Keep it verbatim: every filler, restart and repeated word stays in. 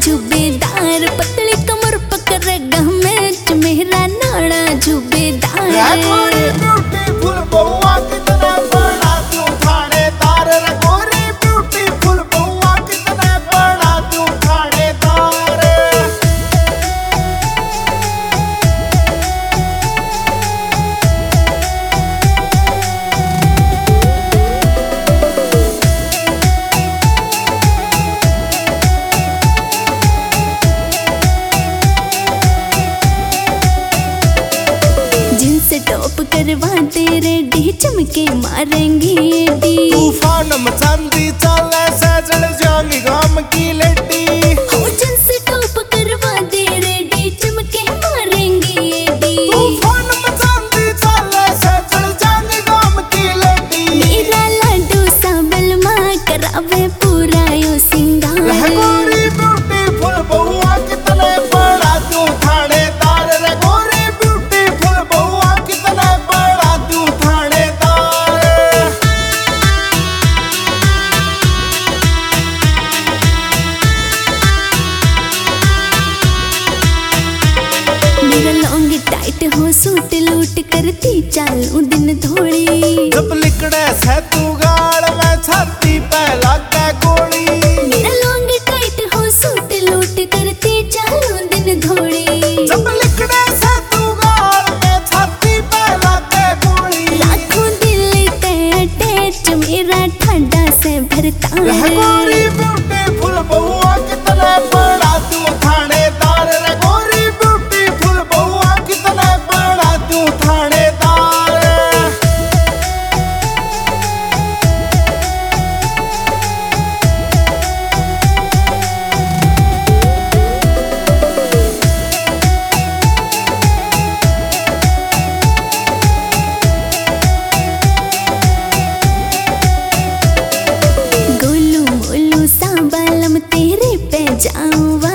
जुबेदार, पतली कमर पकड़ गह मैच मेरा नाड़ा जुबेदार। ब्यूटीफुल बउआ कितने बड़ा तू थानेदार, रगोरी ब्यूटीफुल बउआ कितने बड़ा तू थानेदार। जिनसे टॉप करवा दे रेडी, चमके मारेंगे डी। तूफान मचांदी चले सजल जाएंगी गाम की लेडी। हो जिनसे टॉप करवा दे रेडी, चमके मारेंगे डी। तूफान मचांदी चले सजल जाएंगी गाम की लेडी। मेरा लाडू सा बलमा करावे पूरा यो सिंगार। रगोरी ब्यूटीफुल बउआ कितने बड़ा तू थानेदार, रगोरी ब्यूटीफुल बउआ कितने बड़ा तू थानेदार। मेरा लॉन्ग टाइट हो सूट लूट करती चालू दिन थोड़ी। जब लिकड़े से तू गाल में छाती पे लागे गोली। मेरा लॉन्ग टाइट हो सूट लूट करती चालू दिन थोड़ी। जब लिकड़े से तू गाल में छाती पे लागे गोली। लाखों दिल ते अटैच मेरा ठंडा से भरता है। रगोरी ब्यूटीफुल बउआ कितने बड़ा तू थानेदार, रगोरी ब्यूटीफुल बउआ कितने बड़ा तू थानेदार। गोलू मोलू सा बालम तेरे पे जाऊं